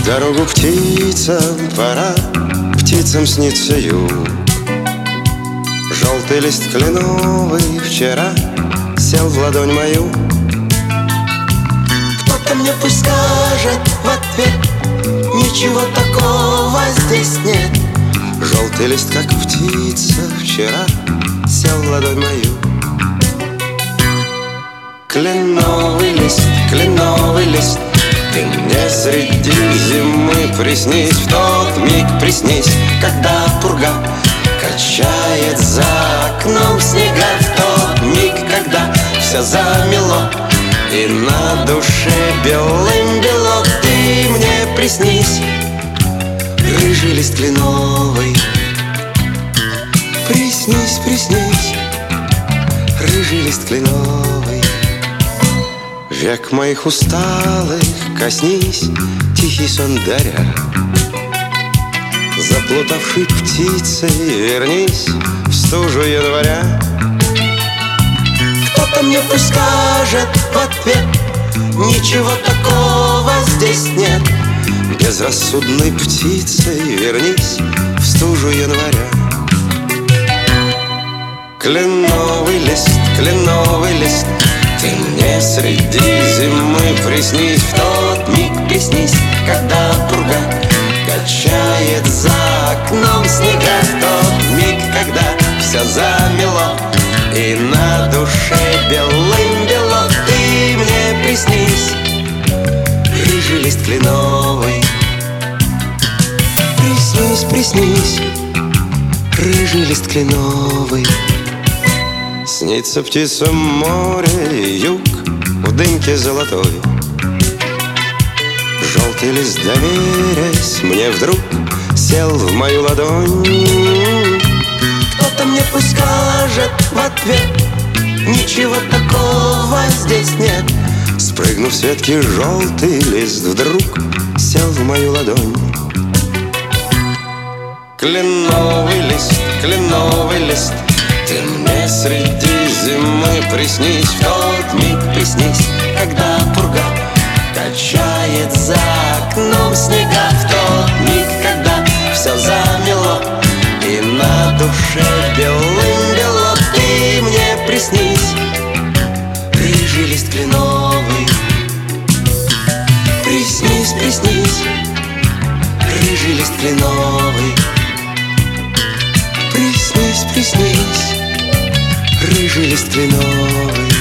дорогу птицам пора, птицам снится юг. Желтый лист кленовый вчера сел в ладонь мою. Кто-то мне пусть скажет в ответ: ничего такого здесь нет. Желтый лист, как птица, вчера сел в ладонь мою. Кленовый лист, ты мне среди зимы приснись. В тот миг приснись, когда пурга качает за окном снега. В тот миг, когда все замело и на душе белым бело. Ты мне приснись, рыжий лист кленовый. Приснись, приснись, рыжий лист кленовый. Век моих усталых коснись, тихий сон даря. Заплутавшей птицей вернись в стужу января. Кто-то мне пусть скажет в ответ: ничего такого здесь нет. Безрассудной птицей вернись в стужу января. Кленовый лист, ты мне среди зимы приснись. В тот миг приснись, когда пурга качает за окном снега. В тот миг, когда все замело и на душе белым бело. Ты мне приснись, рыжий лист кленовый. Приснись, приснись, рыжий лист кленовый. Снится птицам море и юг в дымке золотой. Желтый лист, доверясь мне, вдруг сел в мою ладонь. Кто-то мне пусть скажет в ответ: ничего такого здесь нет. Спрыгнув с ветки, желтый лист вдруг сел в мою ладонь. Кленовый лист, ты мне среди зимы приснись. В тот миг приснись, когда пурга качает за окном снега. В тот миг, когда все замело и на душе белым бело. Ты мне приснись, рыжий лист кленовый. Приснись, приснись, рыжий лист кленовый. Приснись, приснись, рыжий лист кленовый.